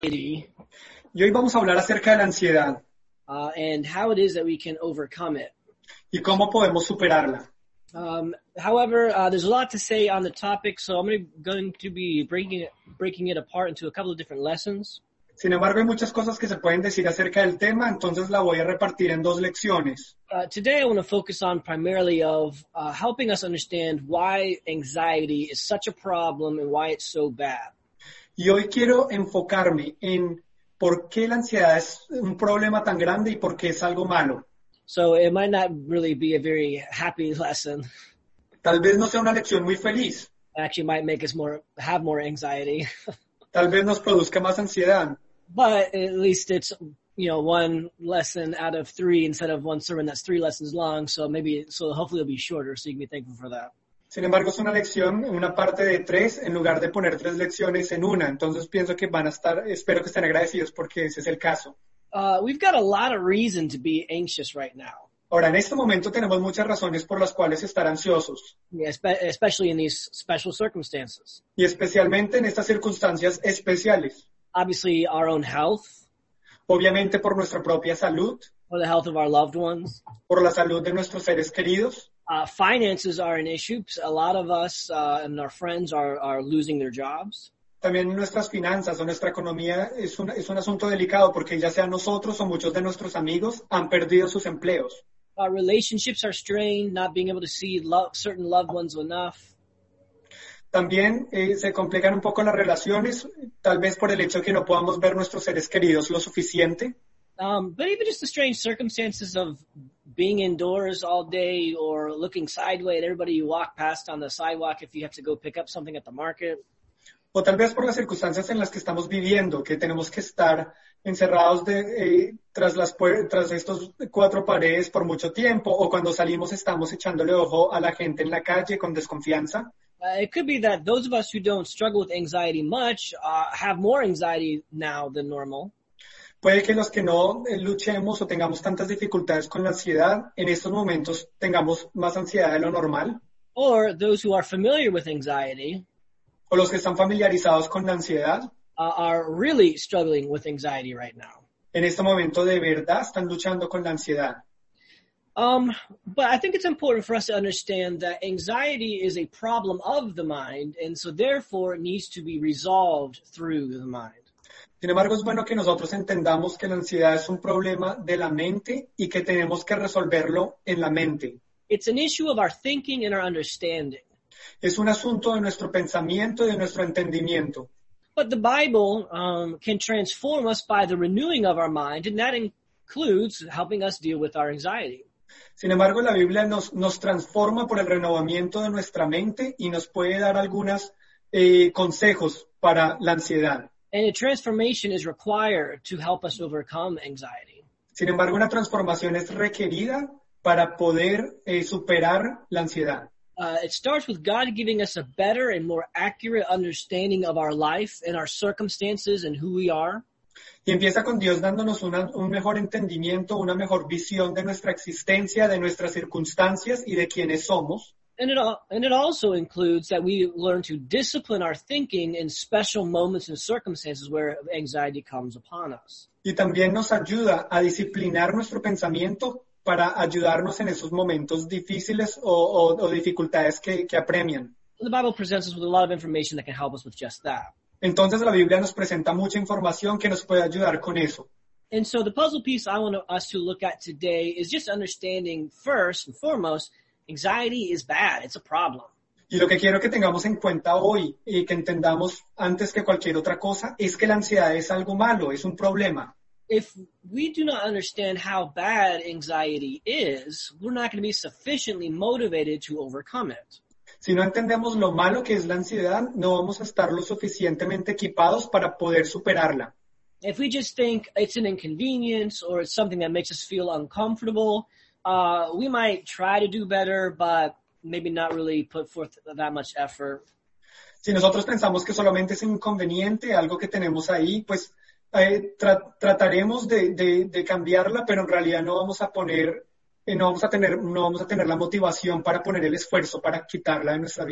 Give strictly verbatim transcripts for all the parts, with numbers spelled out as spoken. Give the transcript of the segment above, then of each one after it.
anxiety Y hoy vamos a hablar acerca de la ansiedad uh, and how it is that we can overcome it. y cómo podemos superarla. Um, however, uh, there's a lot to say on the topic, so I'm gonna, going to be breaking it, breaking it apart into a couple of different lessons. Sin embargo, hay muchas cosas que se pueden decir acerca del tema, entonces la voy a repartir en dos lecciones. Uh, today I want to focus on primarily of uh, helping us understand why anxiety is such a problem and why it's so bad. Y hoy quiero enfocarme en por qué la ansiedad es un problema tan grande y por qué es algo malo. So it might not really be a very happy lesson. Tal vez no sea una lección muy feliz, It actually might make us more have more anxiety. tal vez nos produzca más ansiedad, But at least it's, you know, one lesson out of three instead of one sermon that's three lessons long. So maybe, so hopefully it'll be shorter. So you can be thankful for that. sin embargo es una lección, una parte de tres, en lugar de poner tres lecciones en una. Entonces pienso que van a estar, espero que estén agradecidos porque ese es el caso. Uh, we've got a lot of reason to be anxious right now. Ahora, en este momento tenemos muchas razones por las cuales estar ansiosos, Yeah, espe- especially in these special circumstances. y especialmente en estas circunstancias especiales. Obviously our own health Obviamente por nuestra propia salud, or the health of our loved ones. por la salud de nuestros seres queridos. Uh, finances are an issue. A lot of us uh, and our friends are, are losing their jobs. También nuestras finanzas o nuestra economía es un, es un asunto delicado porque ya sea nosotros o muchos de nuestros amigos han perdido sus empleos. Our relationships are strained, not being able to see love, certain loved ones enough. También eh, se complican un poco las relaciones, tal vez por el hecho de que no podamos ver nuestros seres queridos lo suficiente. Um, but even just the strange circumstances of being indoors all day or looking sideways at everybody you walk past on the sidewalk if you have to go pick up something at the market. O tal vez por las circunstancias en las que estamos viviendo, que tenemos que estar encerrados de, eh, tras, las puer- tras estos cuatro paredes por mucho tiempo, o cuando salimos estamos echándole ojo a la gente en la calle con desconfianza. Uh, it could be that those of us who don't struggle with anxiety much uh, have more anxiety now than normal. Puede que los que no eh, luchemos o tengamos tantas dificultades con la ansiedad, en estos momentos tengamos más ansiedad de lo normal, Or those who are familiar with anxiety o los que están familiarizados con la ansiedad, uh, are really struggling with anxiety right now. en este momento de verdad están luchando con la ansiedad. Um, but I think it's important for us to understand that anxiety is a problem of the mind, and so therefore it needs to be resolved through the mind. Sin embargo, es bueno que nosotros entendamos que la ansiedad es un problema de la mente y que tenemos que resolverlo en la mente. It's an issue of our thinking and our understanding. Es un asunto de nuestro pensamiento y de nuestro entendimiento. But the Bible um, can transform us by the renewing of our mind, and that includes helping us deal with our anxiety. Sin embargo, la Biblia nos, nos transforma por el renovamiento de nuestra mente y nos puede dar algunos eh, consejos para la ansiedad. And a transformation is required to help us overcome anxiety. Sin embargo, una transformación es requerida para poder eh, superar la ansiedad. Uh, it starts with God giving us a better and more accurate understanding of our life and our circumstances and who we are. Y empieza con Dios dándonos una, un mejor entendimiento, una mejor visión de nuestra existencia, de nuestras circunstancias y de quiénes somos. And it, al- and it also includes that we learn to discipline our thinking in special moments and circumstances where anxiety comes upon us. Y también nos ayuda a disciplinar nuestro pensamiento para ayudarnos en esos momentos difíciles o, o, o dificultades que, que apremian. The Bible presents us with a lot of information that can help us with just that. Entonces la Biblia nos presenta mucha información que nos puede ayudar con eso. And so the puzzle piece I want us to look at today is just understanding first and foremost, anxiety is bad. It's a problem. Y lo que quiero que tengamos en cuenta hoy y que entendamos antes que cualquier otra cosa es que la ansiedad es algo malo, es un problema. If we do not understand how bad anxiety is, we're not going to be sufficiently motivated to overcome it. Si no entendemos lo malo que es la ansiedad, no vamos a estar lo suficientemente equipados para poder superarla. If we just think it's an inconvenience or it's something that makes us feel uncomfortable, uh, we might try to do better, but maybe not really put forth that much effort. Si nosotros pensamos que solamente es inconveniente, algo que tenemos ahí, pues eh, tra- trataremos de, de, de cambiarla, pero en realidad no vamos a poner, eh, no vamos a tener, no vamos a tener la motivación para poner el esfuerzo para quitarla de nuestra vida.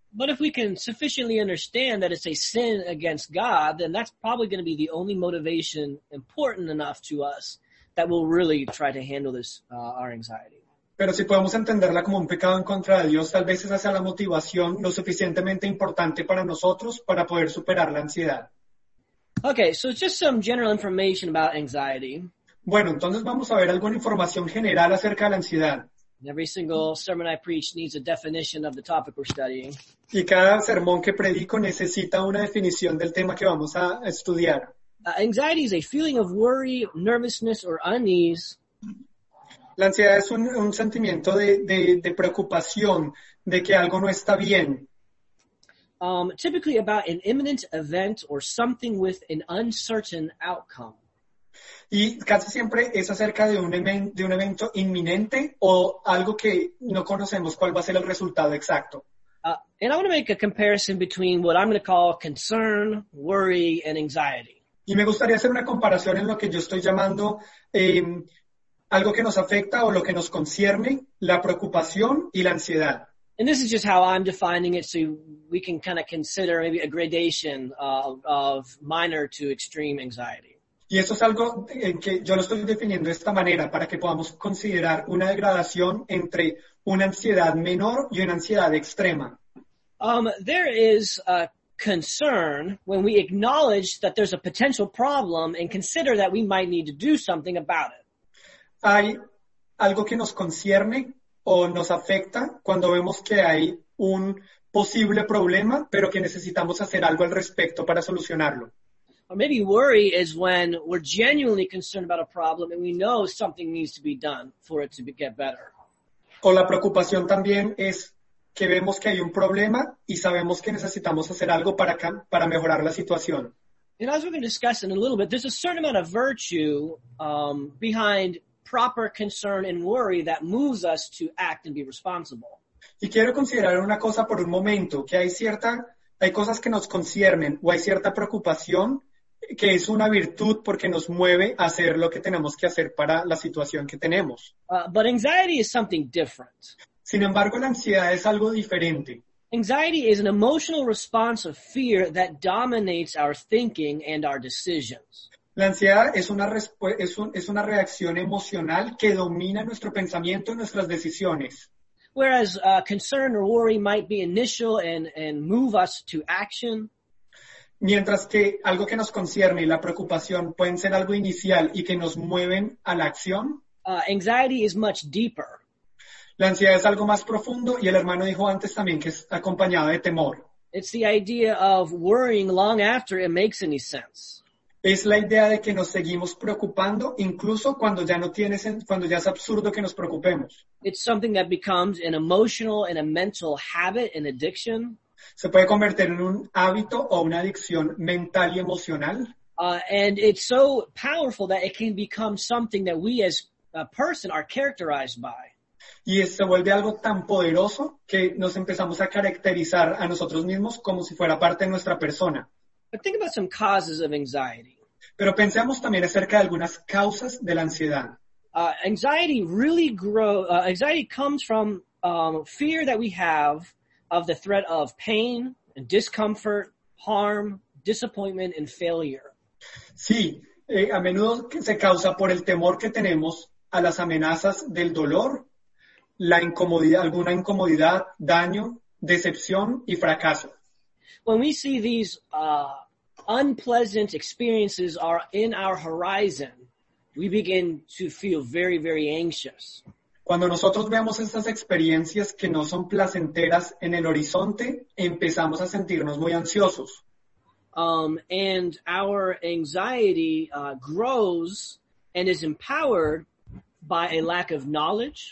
But if we can sufficiently understand that it's a sin against God, then that's probably going to be the only motivation important enough to us that we'll really try to handle this, uh, our anxiety. Pero si podemos entenderla como un pecado en contra de Dios, tal vez esa sea la motivación lo suficientemente importante para nosotros para poder superar la ansiedad. Okay, so just some general information about anxiety. Bueno, entonces vamos a ver alguna información general acerca de la ansiedad. Every single sermon I preach needs a definition of the topic we're studying. Y cada sermón que predico necesita una definición del tema que vamos a estudiar. Uh, anxiety is a feeling of worry, nervousness, or unease. La ansiedad es un, un sentimiento de, de, de preocupación, de que algo no está bien. Um, typically about an imminent event or something with an uncertain outcome. Y casi siempre es acerca de un, emen- de un evento inminente o algo que no conocemos cuál va a ser el resultado exacto. Uh, and I want to make a comparison between what I'm going to call concern, worry, and anxiety. Y me gustaría hacer una comparación en lo que yo estoy llamando eh, algo que nos afecta o lo que nos concierne, la preocupación y la ansiedad. And this is just how I'm defining it, so we can kind of consider maybe a gradation uh, of minor to extreme anxiety. Y eso es algo en que yo lo estoy definiendo de esta manera para que podamos considerar una degradación entre una ansiedad menor y una ansiedad extrema. Um, there is a concern when we acknowledge that there's a potential problem and consider that we might need to do something about it. Hay algo que nos concierne o nos afecta cuando vemos que hay un posible problema, pero que necesitamos hacer algo al respecto para solucionarlo. Or maybe worry is when we're genuinely concerned about a problem and we know something needs to be done for it to be, get better. O la preocupación también es que vemos que hay un problema y sabemos que necesitamos hacer algo para, cam- para mejorar la situación. And as we're going to discuss in a little bit, there's a certain amount of virtue um, behind proper concern and worry that moves us to act and be responsible. Y quiero considerar una cosa por un momento, que hay cierta, hay cosas que nos conciernen o hay cierta preocupación que es una virtud porque nos mueve a hacer lo que tenemos que hacer para la situación que tenemos. Uh, but anxiety is something different. Sin embargo, la ansiedad es algo diferente. Anxiety is an emotional response of fear that dominates our thinking and our decisions. La ansiedad es una, respu- es, un- es una reacción emocional que domina nuestro pensamiento y nuestras decisiones. Whereas uh, concern or worry might be initial and, and move us to action, Mientras que algo que nos concierne y la preocupación pueden ser algo inicial y que nos mueven a la acción, uh, anxiety is much deeper. la ansiedad es algo más profundo y el hermano dijo antes también que es acompañado de temor. It's the idea of worrying long after it makes any sense. Es la idea de que nos seguimos preocupando incluso cuando ya no tiene sen- cuando ya es absurdo que nos preocupemos. It's something that becomes an emotional and a mental habit and addiction. Se puede convertir en un hábito o una adicción mental y emocional. Uh, and it's so powerful that it can become something that we as a person are characterized by. Y es- se vuelve algo tan poderoso que nos empezamos a caracterizar a nosotros mismos como si fuera parte de nuestra persona. But think about some causes of anxiety. Pero pensemos también acerca de algunas causas de la ansiedad. Uh, anxiety really grow, uh, anxiety comes from um, fear that we have of the threat of pain and discomfort, harm, disappointment, and failure. Sí, eh, a menudo que se causa por el temor que tenemos a las amenazas del dolor, la incomodidad, alguna incomodidad, daño, decepción y fracaso. When we see these uh, unpleasant experiences are in our horizon, we begin to feel very, very anxious. Cuando nosotros vemos estas experiencias que no son placenteras en el horizonte, empezamos a sentirnos muy ansiosos. Um, and our anxiety uh, grows and is empowered by a lack of knowledge,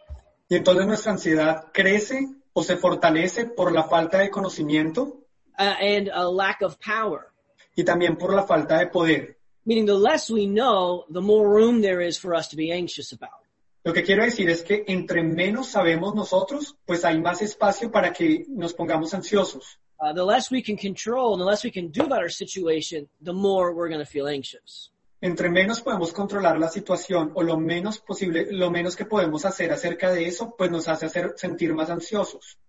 Y entonces nuestra ansiedad crece o se fortalece por la falta de conocimiento uh, and a lack of power. y también por la falta de poder. Meaning the less we know, the more room there is for us to be anxious about. Lo que quiero decir es que entre menos sabemos nosotros, pues hay más espacio para que nos pongamos ansiosos. Uh, the less we can control and the less we can do about our situation, the more we're going to feel anxious. Entre menos podemos controlar la situación o lo menos posible, lo menos que podemos hacer acerca de eso, pues nos hace hacer sentir más ansiosos.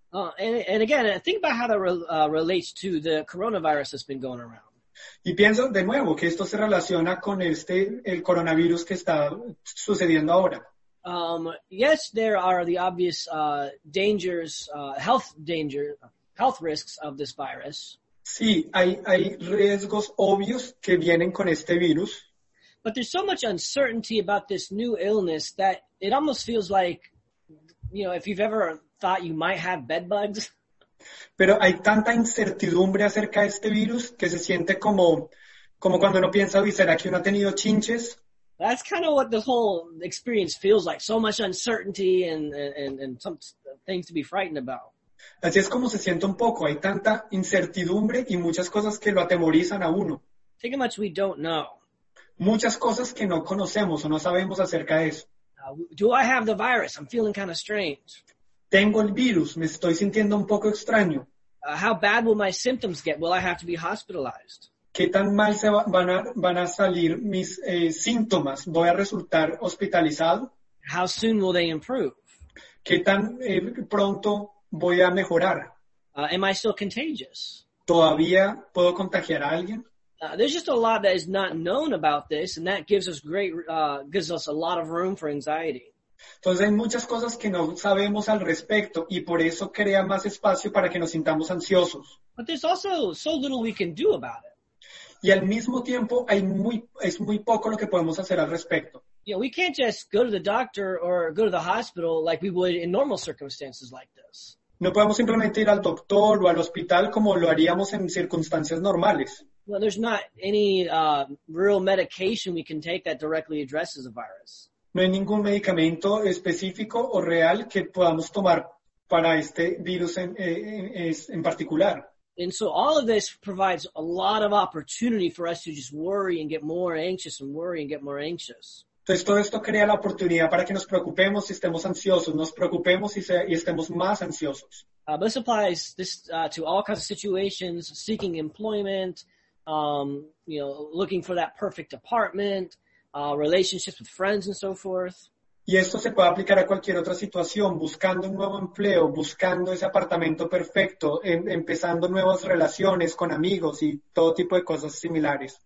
Uh, and, and again, think about how that re- uh, relates to the coronavirus that's been going around. Y pienso de nuevo que esto se relaciona con este, el coronavirus que está sucediendo ahora. Um, yes, there are the obvious uh, dangers, uh, health danger, health risks of this virus. Sí, hay, hay riesgos obvios que vienen con este virus, But there's so much uncertainty about this new illness that it almost feels like, you know, if you've ever thought you might have bed bugs, pero hay tanta incertidumbre acerca de este virus que se siente como, como cuando uno piensa, uy, ¿será que uno ha tenido chinches? that's kind of what this whole experience feels like. So much uncertainty and, and, and some things to be frightened about. Así es como se siente un poco, hay tanta incertidumbre y muchas cosas que lo atemorizan a uno. Think how much we don't know. Muchas cosas que no conocemos o no sabemos acerca de eso. Uh, do I have the virus? I'm feeling kind of strange. Tengo el virus, me estoy sintiendo un poco extraño. Uh, how bad will my symptoms get? Will I have to be hospitalized? ¿Qué tan mal se va- van, a, van a salir mis eh, síntomas? ¿Voy a resultar hospitalizado? How soon will they improve? ¿Qué tan eh, pronto voy a mejorar? Uh, am I still contagious? ¿Todavía puedo contagiar a alguien? Uh, there's just a lot that is not known about this, and that gives us great, uh, gives us a lot of room for anxiety. Entonces hay muchas cosas que no sabemos al respecto y por eso crea más espacio para que nos sintamos ansiosos. But there's also so little we can do about it. Y al mismo tiempo hay muy, es muy poco lo que podemos hacer al respecto. You know, we can't just go to the doctor or go to the hospital like we would in normal circumstances like this. No podemos simplemente ir al doctor o al hospital como lo haríamos en circunstancias normales. Well, there's not any uh, real medication we can take that directly addresses the virus. No hay ningún medicamento específico o real que podamos tomar para este virus en, eh, en- en particular. And so all of this provides a lot of opportunity for us to just worry and get more anxious and worry and get more anxious. Entonces todo esto crea la oportunidad para que nos preocupemos y estemos ansiosos, nos preocupemos y, se- y estemos más ansiosos. Uh, but this applies this uh, to all kinds of situations: seeking employment, um, you know, looking for that perfect apartment, uh, relationships with friends, and so forth. Y esto se puede aplicar a cualquier otra situación, buscando un nuevo empleo, buscando ese apartamento perfecto, em- empezando nuevas relaciones con amigos y todo tipo de cosas similares.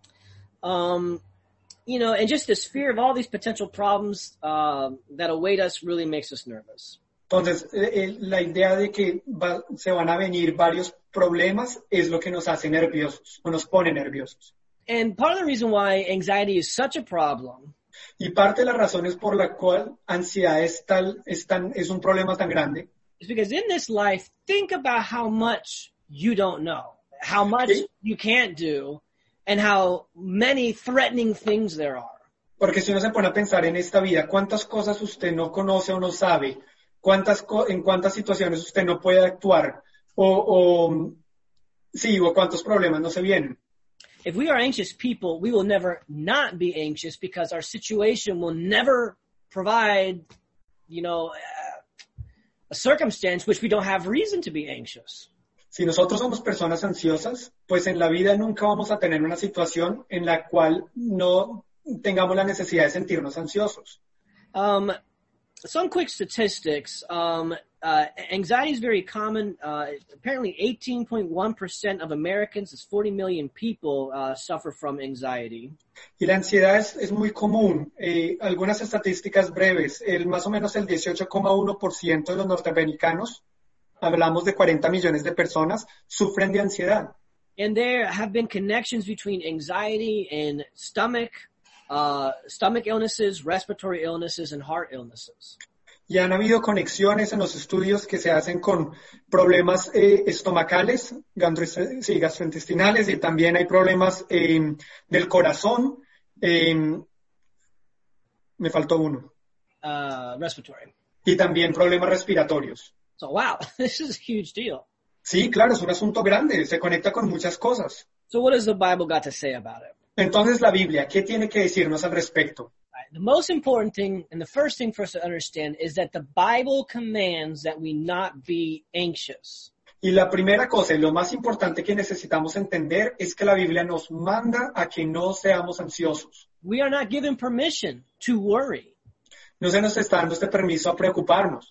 Um, you know, and just this fear of all these potential problems uh, that await us really makes us nervous. Entonces, eh, eh, la idea de que va- se van a venir varios problemas es lo que nos hace nerviosos o nos pone nerviosos. And part of the reason why anxiety is such a problem Y parte de las razones por la cual ansiedad es, tal, es, tan, es un problema tan grande is because in this life, think about how much you don't know, how much Sí. you can't do, and how many threatening things there are. porque si uno se pone a pensar en esta vida, ¿cuántas cosas usted no conoce o no sabe? ¿Cuántas co- ¿En cuántas situaciones usted no puede actuar? O, o, sí, o cuántos problemas no se vienen. If we are anxious people, we will never not be anxious because our situation will never provide, you know, uh, a circumstance which we don't have reason to be anxious. Si nosotros somos personas ansiosas, pues en la vida nunca vamos a tener una situación en la cual no tengamos la necesidad de sentirnos ansiosos. Um, some quick statistics. Um, uh, anxiety is very common. Uh, apparently eighteen point one percent of Americans, that's forty million people, uh, suffer from anxiety. Y la ansiedad es, es muy común. Eh, algunas estadísticas breves, el, más o menos el dieciocho coma uno por ciento de los norteamericanos, hablamos de cuarenta millones de personas, sufren de ansiedad. And there have been connections between anxiety and stomach, uh, stomach illnesses, respiratory illnesses, and heart illnesses. Y han habido conexiones en los estudios que se hacen con problemas eh, estomacales, gastro- sí, gastrointestinales, y también hay problemas eh, del corazón. eh, me faltó uno. Uh, respiratory. Y también problemas respiratorios. So wow, this is a huge deal. Sí, claro, es un asunto grande, se conecta con muchas cosas. So what has the Bible got to say about it? Entonces la Biblia, ¿qué tiene que decirnos al respecto? Right. The most important thing and the first thing for us to understand is that the Bible commands that we not be anxious. Y la primera cosa y lo más importante que necesitamos entender es que la Biblia nos manda a que no seamos ansiosos. We are not given permission to worry. No se nos está dando este permiso a preocuparnos.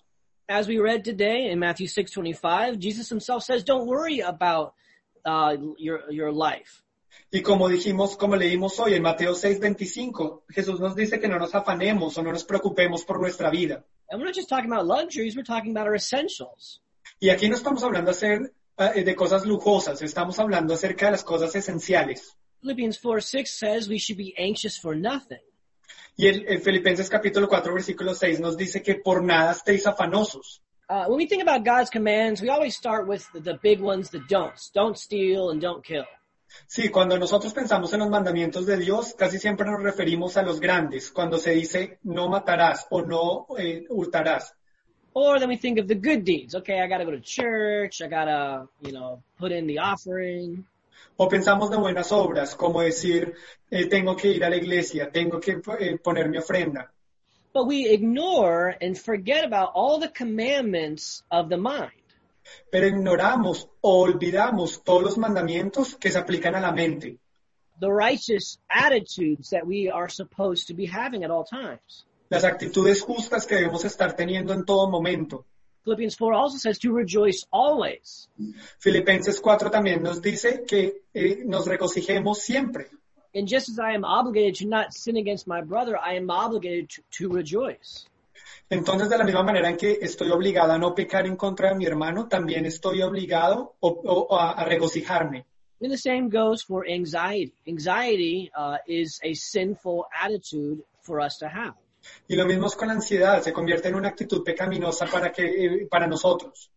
As we read today in Matthew six twenty-five, Jesus himself says, don't worry about uh, your, your life. Y como dijimos, como leímos hoy en Mateo seis veinticinco, Jesús nos dice que no nos afanemos o no nos preocupemos por nuestra vida. And we're not just talking about luxuries, we're talking about our essentials. Y aquí no estamos hablando hacer, uh, de cosas lujosas, estamos hablando acerca de las cosas esenciales. Philippians four six says we should be anxious for nothing. Y el, el Filipenses capítulo cuatro versículo seis nos dice que por nada estéis afanosos. Uh, when we think about God's commands, we always start with the, the big ones, the don'ts. Don't steal and don't kill. Sí, cuando nosotros pensamos en los mandamientos de Dios, casi siempre nos referimos a los grandes, cuando se dice no matarás o no eh, hurtarás. Or then we think of the good deeds. Okay, I gotta go to church, I gotta, you know, put in the offering. O pensamos de buenas obras, como decir, eh, tengo que ir a la iglesia, tengo que eh, poner mi ofrenda. But we ignore and forget about all the commandments of the mind. Pero ignoramos o olvidamos todos los mandamientos que se aplican a la mente. The righteous attitudes that we are supposed to be having at all times. Las actitudes justas que debemos estar teniendo en todo momento. Philippians four also says to rejoice always. Filipenses cuatro también nos dice que eh, nos regocijemos siempre. And just as I am obligated to not sin against my brother, I am obligated to, to rejoice. Entonces, de la misma manera en que estoy obligado a no pecar en contra de mi hermano, también estoy obligado o, o, a, a regocijarme. And the same goes for anxiety. Anxiety uh, is a sinful attitude for us to have. Y lo mismo es con la ansiedad, se convierte en una actitud pecaminosa para, que, eh, para nosotros.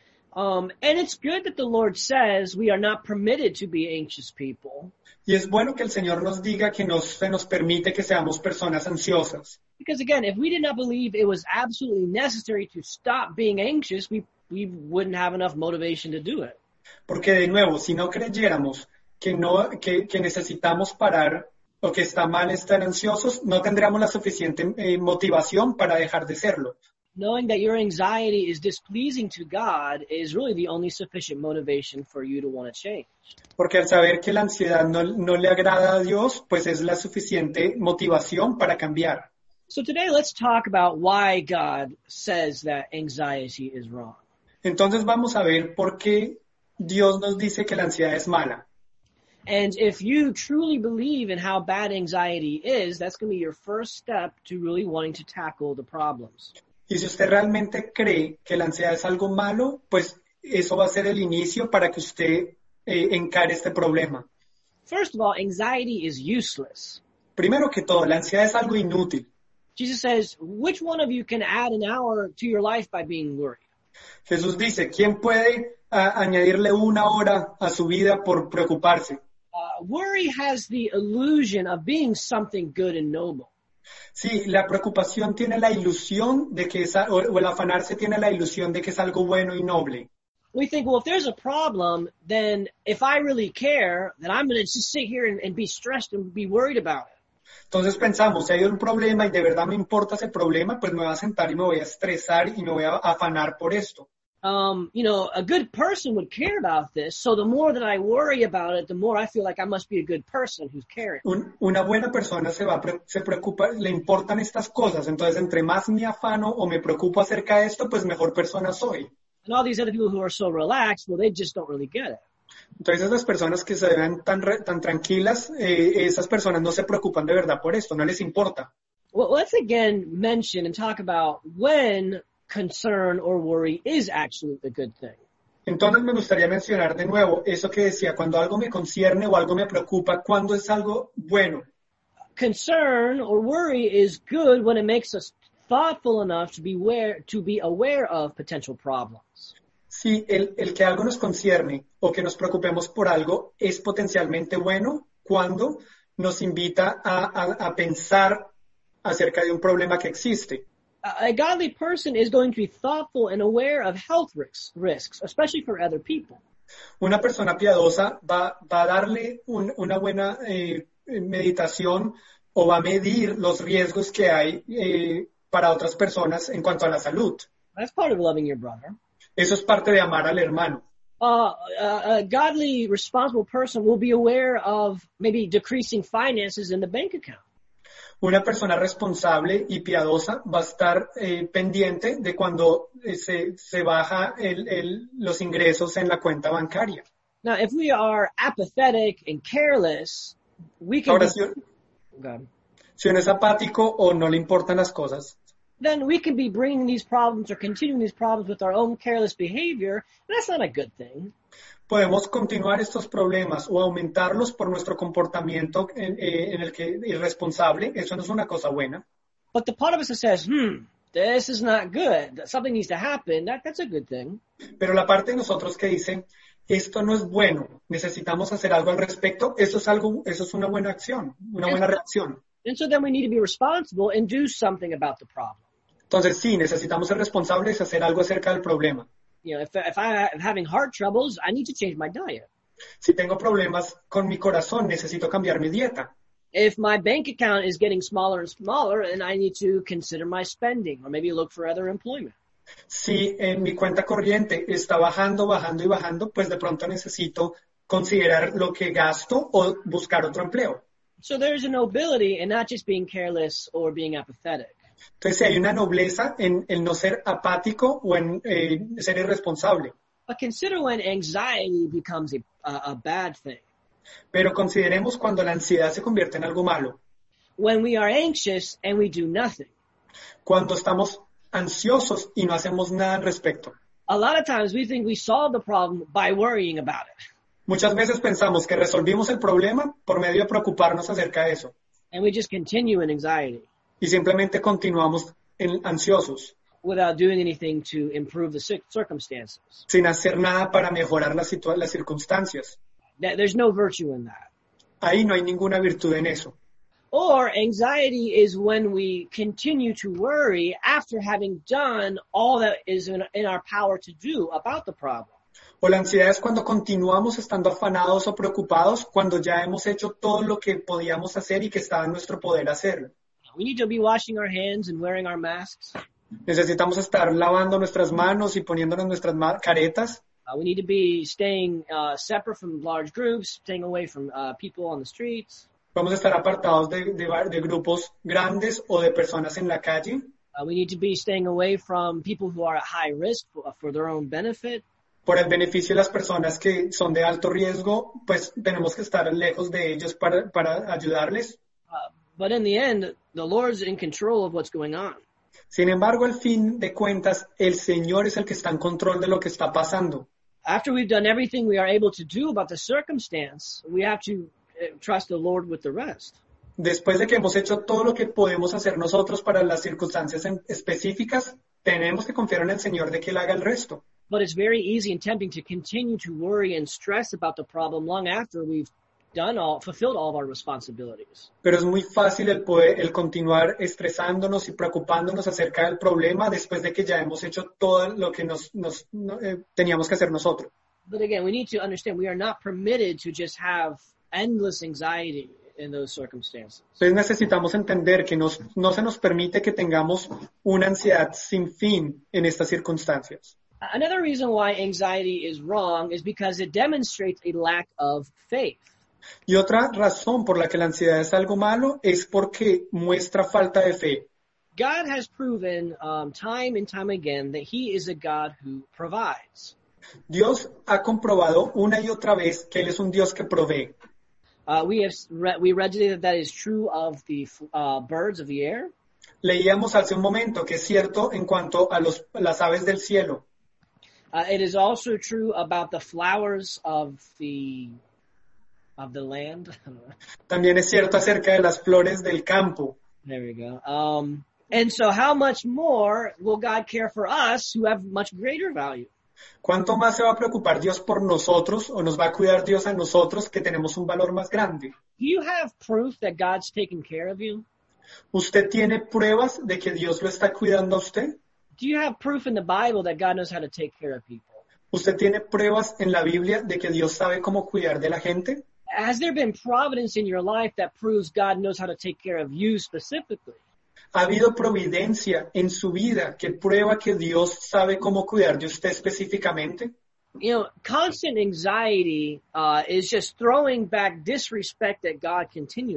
Um, and it's good that the Lord says we are not permitted to be anxious people. Y es bueno que el Señor nos diga que nos, se nos permite que seamos personas ansiosas. Because again, if we did not believe it was absolutely necessary to stop being anxious, we, we wouldn't have enough motivation to do it. Porque de nuevo, si no creyéramos que, no, que, que necesitamos parar o que está mal estar ansiosos, no tendríamos la suficiente eh, motivación para dejar de serlo. Knowing that your anxiety is displeasing to God is really the only sufficient motivation for you to want to change. Porque al saber que la ansiedad no, no le agrada a Dios, pues es la suficiente motivación para cambiar. So today let's talk about why God says that anxiety is wrong. Entonces vamos a ver por qué Dios nos dice que la ansiedad es mala. And if you truly believe in how bad anxiety is, that's going to be your first step to really wanting to tackle the problems. Y si usted realmente cree que la ansiedad es algo malo, pues eso va a ser el inicio para que usted eh, encare este problema. First of all, anxiety is useless. Primero que todo, la ansiedad es algo inútil. Jesus says, which one of you can add an hour to your life by being worried? Jesús dice, ¿quién puede a, añadirle una hora a su vida por preocuparse? Uh, worry has the illusion of being something good and noble. Sí, la preocupación tiene la ilusión de que es, o, o el afanarse tiene la ilusión de que es algo bueno y noble. We think, well, if there's a problem, then if I really care, then I'm going to just sit here and, and be stressed and be worried about it. Entonces pensamos, si hay un problema y de verdad me importa ese problema, pues me voy a sentar y me voy a estresar y me voy a afanar por esto. Um, you know, a good person would care about this, so the more that I worry about it, the more I feel like I must be a good person who's caring. Un, una buena persona se va, se preocupa, le importan estas cosas, entonces entre más me afano o me preocupo acerca de esto, pues mejor persona soy. And all these other people who are so relaxed, well, they just don't really get it. Entonces esas personas que se ven tan, tan tranquilas, eh, esas personas no se preocupan de verdad por esto, no les importa. Well, let's again mention and talk about when concern or worry is actually a good thing. Entonces me gustaría mencionar de nuevo eso que decía, cuando algo me concierne o algo me preocupa, cuando es algo bueno. Concern or worry is good when it makes us thoughtful enough to be aware, to be aware of potential problems. Si el, el que algo nos concierne o que nos preocupemos por algo es potencialmente bueno cuando nos invita a, a, a pensar acerca de un problema que existe. A godly person is going to be thoughtful and aware of health risks, risks, especially for other people. Una persona piadosa va, va a darle un, una buena eh, meditación o va a medir los riesgos que hay eh, para otras personas en cuanto a la salud. That's part of loving your brother. Eso es parte de amar al hermano. Uh, a, a godly, responsible person will be aware of maybe decreasing finances in the bank account. Una persona responsable y piadosa va a estar eh, pendiente de cuando eh, se, se baja el, el, los ingresos en la cuenta bancaria. Now, if we are apathetic and careless, we can Ahora, be, si, okay, si uno es apático o no le importan las cosas, then we can be bringing these problems or continuing these problems with our own careless behavior, and that's not a good thing. podemos continuar estos problemas o aumentarlos por nuestro comportamiento en, eh, en el que irresponsable. Eso no es una cosa buena. But the part of us that says, hmm, this is not good, something needs to happen, that, that's a good thing. Pero la parte de nosotros que dice, esto no es bueno, necesitamos hacer algo al respecto, eso es algo, eso es una buena acción, una buena reacción. And so then we need to be responsible and do something about the problem. Entonces sí, necesitamos ser responsables y hacer algo acerca del problema. You know, if, if I am having heart troubles, I need to change my diet. Si tengo problemas con mi corazón, necesito cambiar mi dieta. If my bank account is getting smaller and smaller, then I need to consider my spending or maybe look for other employment. Si en mi cuenta corriente está bajando, bajando y bajando, pues de pronto necesito considerar lo que gasto o buscar otro empleo. So there's a nobility in not just being careless or being apathetic. Entonces, hay una nobleza en el no ser apático o en eh, ser irresponsable. But consider when anxiety becomes a, a, a bad thing. Pero consideremos cuando la ansiedad se convierte en algo malo. When we are anxious and we do nothing. Cuando estamos ansiosos y no hacemos nada al respecto. A lot of times we think we solve the problem by worrying about it. Muchas veces pensamos que resolvimos el problema por medio de preocuparnos acerca de eso. And we just continue in anxiety Y simplemente continuamos en, ansiosos, without doing anything to improve the cir- circumstances. sin hacer nada para mejorar las, situa- las circunstancias. That, there's no virtue in that. Ahí no hay ninguna virtud en eso. Or anxiety is when we continue to worry after having done all that is in, in our power to do about the problem. O la ansiedad es cuando continuamos estando afanados o preocupados cuando ya hemos hecho todo lo que podíamos hacer y que estaba en nuestro poder hacerlo. We need to be washing our hands and wearing our masks. Necesitamos estar lavando nuestras manos y poniéndonos nuestras ma- caretas. Uh, we need to be staying uh, separate from large groups, staying away from uh, people on the streets. Vamos a estar apartados de, de, va- de grupos grandes o de personas en la calle. Uh, we need to be staying away from people who are at high risk for, for their own benefit. Por el beneficio de las personas que son de alto riesgo, pues tenemos que estar lejos de ellos para, para ayudarles. Uh, but in the end, the Lord's in control of what's going on. Sin embargo, al fin de cuentas, el Señor es el que está en control de lo que está pasando. After we've done everything we are able to do about the circumstance, we have to uh, trust the Lord with the rest. Después de que hemos hecho todo lo que podemos hacer nosotros para las circunstancias en- específicas, tenemos que confiar en el Señor de que Él haga el resto. But it's very easy and tempting to continue to worry and stress about the problem long after we've done all, fulfilled all of our responsibilities. Pero es muy fácil el, poder, el continuar estresándonos y preocupándonos acerca del problema después de que ya hemos hecho todo lo que nos, nos no, eh, teníamos que hacer nosotros. But again, we need to understand we are not permitted to just have endless anxiety in those circumstances. Entonces necesitamos entender que nos, no se nos permite que tengamos una ansiedad sin fin en estas circunstancias. Another reason why anxiety is wrong is because it demonstrates a lack of faith. Y otra razón por la que la ansiedad es algo malo es porque muestra falta de fe. God has proven um, time and time again that He is a God who provides. Dios ha comprobado una y otra vez que Él es un Dios que provee. Uh, we have re- we read today that that is true of the uh, birds of the air. Leíamos hace un momento que es cierto en cuanto a los, las aves del cielo. Uh, it is also true about the flowers of the of the land. También es cierto acerca de las flores del campo. There we go. Um, and so, how much more will God care for us who have much greater value? ¿Cuánto más se va a preocupar Dios por nosotros o nos va a cuidar Dios a nosotros que tenemos un valor más grande? Do you have proof that God's taking care of you? ¿Usted tiene pruebas de que Dios lo está cuidando a usted? Do you have proof in the Bible that God knows how to take care of people? ¿Usted tiene pruebas en la Biblia de que Dios sabe cómo cuidar de la gente? Has there been providence in your life that proves God knows how to take care of you specifically? ¿Ha habido providencia en su vida que prueba que Dios sabe cómo cuidar de usted específicamente? You know, constant anxiety uh, is just throwing back disrespect at God continuously.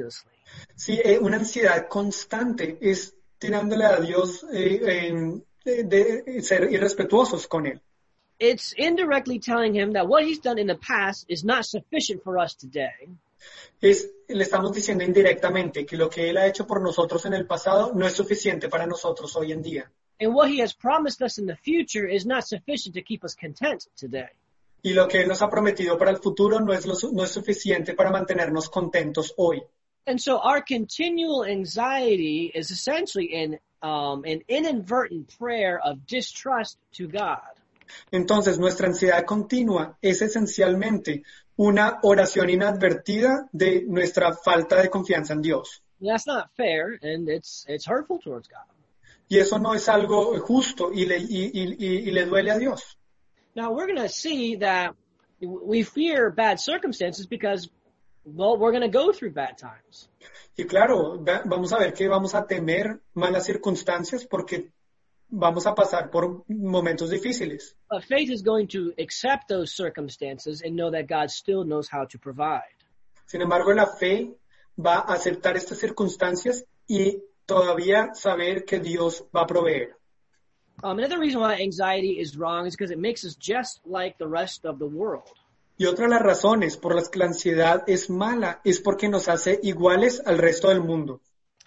Sí, eh, una ansiedad constante es tirándole a Dios eh, eh, de, de ser irrespetuosos con Él. It's indirectly telling him that what he's done in the past is not sufficient for us today. Es, le estamos diciendo indirectamente que lo que Él ha hecho por nosotros en el pasado no es suficiente para nosotros hoy en día. And what he has promised us in the future is not sufficient to keep us content today. Y lo que Él nos ha prometido para el futuro no es, lo, no es suficiente para mantenernos contentos hoy. And so our continual anxiety is essentially an, um, an inadvertent prayer of distrust to God. Entonces, nuestra ansiedad continua es esencialmente una oración inadvertida de nuestra falta de confianza en Dios. That's not fair, and it's it's hurtful towards God. Y eso no es algo justo y le, y, y, y, y le duele a Dios. Now, we're going to see that we fear bad circumstances because, well, we're going to go through bad times. Y claro, va, vamos a ver que vamos a temer malas circunstancias porque vamos a pasar por momentos difíciles. But faith is going to accept those circumstances and know that God still knows how to provide. Sin embargo, la fe va a aceptar estas circunstancias y todavía saber que Dios va a proveer. Um, another reason why anxiety is wrong is because it makes us just like the rest of the world. Y otra de las razones por las que la ansiedad es mala es porque nos hace iguales al resto del mundo.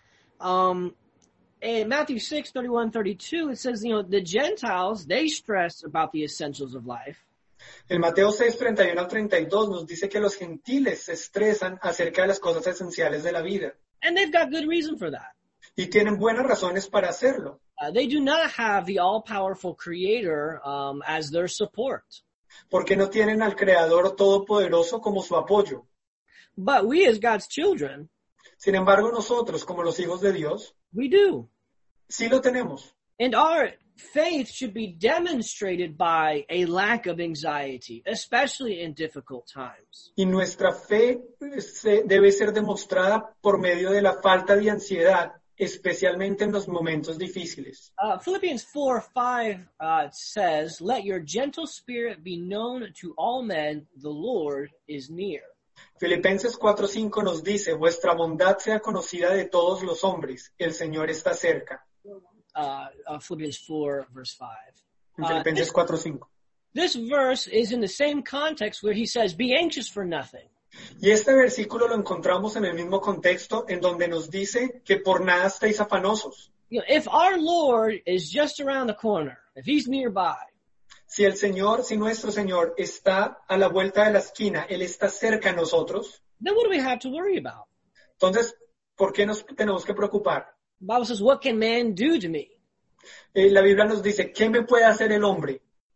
Um, in Matthew six, thirty-one, thirty-two, it says, you know, the Gentiles, they stress about the essentials of life. En Mateo seis, treinta y uno al treinta y dos nos dice que los gentiles se estresan acerca de las cosas esenciales de la vida. And they've got good reason for that. Y tienen buenas razones para hacerlo. Uh, they do not have the all-powerful creator um, as their support. Porque no tienen al Creador Todopoderoso como su apoyo. But we as God's children, Sin embargo, nosotros, como los hijos de Dios, we do. sí lo tenemos. And our faith should be demonstrated by a lack of anxiety, especially in difficult times. Y nuestra fe se- debe ser demostrada por medio de la falta de ansiedad, especialmente en los momentos difíciles. Uh, Philippians four five uh, says, let your gentle spirit be known to all men, the Lord is near. Filipenses cuatro cinco nos dice, vuestra bondad sea conocida de todos los hombres, el Señor está cerca. Uh, uh, Philippians four verse five. En Uh, Filipenses this, cuatro cinco. this verse is in the same context where he says, be anxious for nothing. Y este versículo lo encontramos en el mismo contexto en donde nos dice que por nada estéis afanosos. You know, if our Lord is just around the corner, if he's nearby, Si el Señor, si nuestro Señor está a la vuelta de la esquina, Él está cerca a nosotros, then what do we have to worry about? entonces, ¿por qué nos tenemos que preocupar? The Bible says, what can man do to me? Eh, la Biblia nos dice, ¿qué me puede hacer el hombre?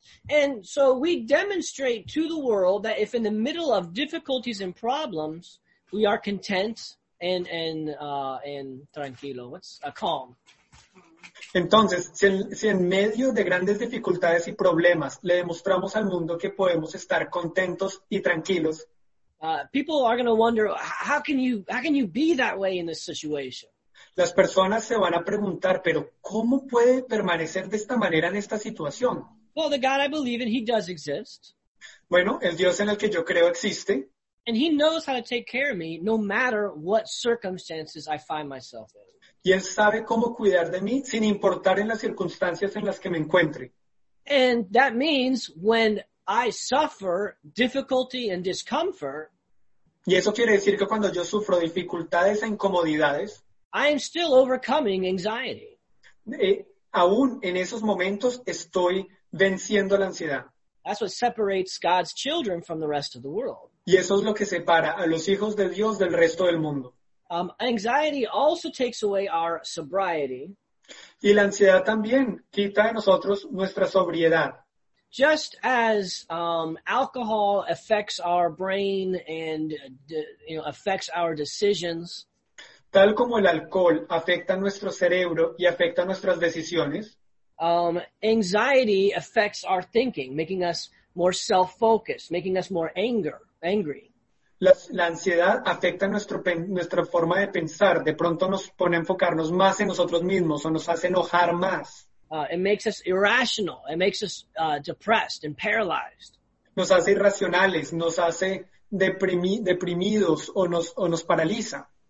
And so we demonstrate to the world that if in the middle of difficulties and problems, we are content and, and, uh, and tranquilo, what's, uh, calm. Entonces, si en, si en medio de grandes dificultades y problemas le demostramos al mundo que podemos estar contentos y tranquilos, Uh, people are going to wonder, how can you, how can you be that way in this situation? las personas se van a preguntar, pero ¿cómo puede permanecer de esta manera en esta situación? Well, the God I believe in, he does exist. Bueno, el Dios en el que yo creo existe And he knows how to take care of me no matter what circumstances I find myself in. y Él sabe cómo cuidar de mí sin importar en las circunstancias en las que me encuentre. And that means when I suffer difficulty and discomfort, Y eso quiere decir que cuando yo sufro dificultades e incomodidades, I am still overcoming anxiety. eh, aún en esos momentos estoy venciendo la ansiedad. That's what separates God's children from the rest of the world. Y eso es lo que separa a los hijos de Dios del resto del mundo. Um, anxiety also takes away our sobriety, Y la ansiedad también quita de nosotros nuestra sobriedad. just as um, alcohol affects our brain and uh, d- you know affects our decisions. Tal como el alcohol afecta nuestro cerebro y afecta nuestras decisiones, Um, anxiety affects our thinking, making us more self-focused, making us more anger, angry. la, la ansiedad afecta nuestro, pen- nuestra forma de pensar. De pronto nos pone a enfocarnos más en nosotros mismos o nos hace enojar más. Uh, it makes us irrational. It makes us uh, depressed and paralyzed. Nos hace irracionales, nos hace deprimi- deprimidos o nos, o nos paraliza.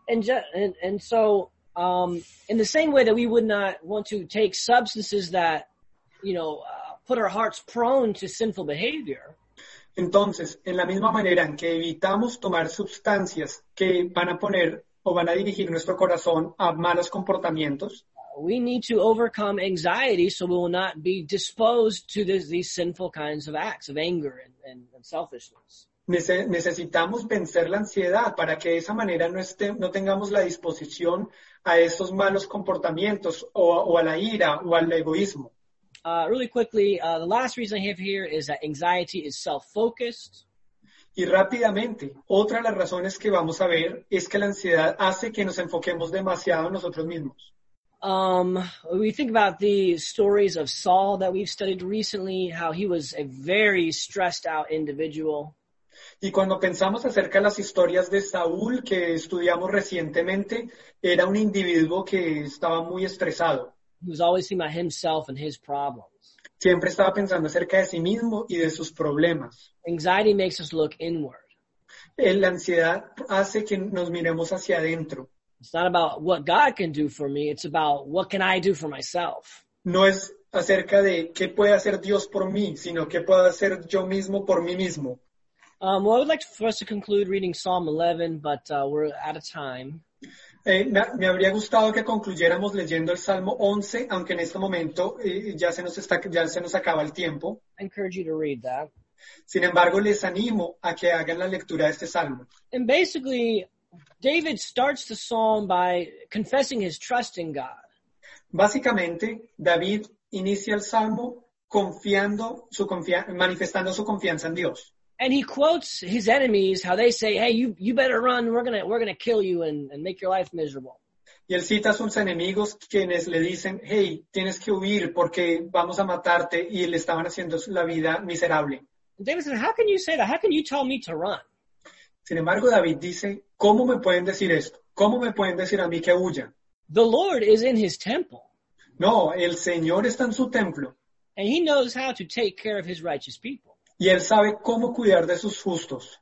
And, ju- and, and so, um, in the same way that we would not want to take substances that, you know, uh, put our hearts prone to sinful behavior, Entonces, en la misma manera en que evitamos tomar sustancias que van a poner o van a dirigir nuestro corazón a malos comportamientos, we need to overcome anxiety so we will not be disposed to this, these sinful kinds of acts of anger and, and, and selfishness. nece- necesitamos vencer la ansiedad para que de esa manera no, esté- no tengamos la disposición a estos malos comportamientos o, o a la ira o al egoísmo. Uh, really quickly, uh, the last reason I have here is that anxiety is self-focused. Y rápidamente, otra de las razones que vamos a ver es que la ansiedad hace que nos enfoquemos demasiado en nosotros mismos. Um, we think about the stories of Saul that we've studied recently, how he was a very stressed out individual. Y cuando pensamos acerca de las historias de Saúl que estudiamos recientemente, era un individuo que estaba muy estresado. He was always thinking about himself and his problems. Siempre estaba pensando acerca de sí mismo y de sus problemas. Anxiety makes us look inward. Eh, La ansiedad hace que nos miremos hacia adentro. It's not about what God can do for me. It's about what can I do for myself. No es acerca de qué puede hacer Dios por mí, sino qué puedo hacer yo mismo por mí mismo. Um, well, I would like for us to conclude reading Psalm eleven, but uh, we're out of time. Eh, me, me habría gustado que concluyéramos leyendo el Salmo once, aunque en este momento eh, ya, se nos está, ya se nos acaba el tiempo. I encourage you to read that. Sin embargo, les animo a que hagan la lectura de este Salmo. And basically, David starts the psalm by confessing his trust in God. Básicamente, David inicia el Salmo confiando su confia- manifestando su confianza en Dios. And he quotes his enemies, how they say, hey, you, you better run. We're going to, we're going to kill you and, and make your life miserable. Y él cita a sus enemigos quienes le dicen, hey, tienes que huir porque vamos a matarte, y le estaban haciendo la vida miserable. And David said, how can you say that? How can you tell me to run? Sin embargo, David dice, ¿cómo me pueden decir esto? ¿Cómo me pueden decir a mí que huya? The Lord is in his temple, No, el Señor está en su templo and he knows how to take care of his righteous people. y él sabe cómo cuidar de sus justos.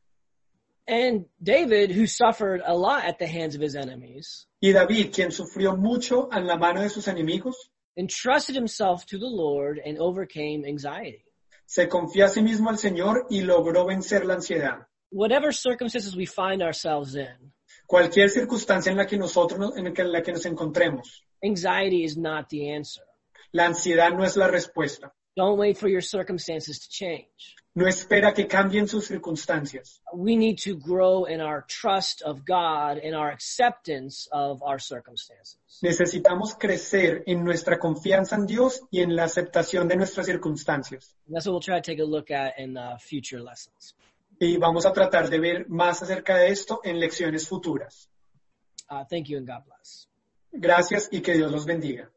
And David, who suffered a lot at the hands of his enemies, Y David, quien sufrió mucho en la mano de sus enemigos, entrusted himself to the Lord and overcame anxiety. se confía a sí mismo al Señor y logró vencer la ansiedad. Whatever circumstances we find ourselves in, Cualquier circunstancia en la que nosotros nos- en la que nos encontremos, anxiety is not the answer. la ansiedad no es la respuesta. Don't wait for your circumstances to change. No espera que cambien sus circunstancias. We need to grow in our trust of God and our acceptance of our circumstances. Necesitamos crecer en nuestra confianza en Dios y en la aceptación de nuestras circunstancias. And that's what we'll try to take a look at in uh, future lessons. Y vamos a tratar de ver más acerca de esto en lecciones futuras. Uh, thank you and God bless. Gracias y que Dios los bendiga.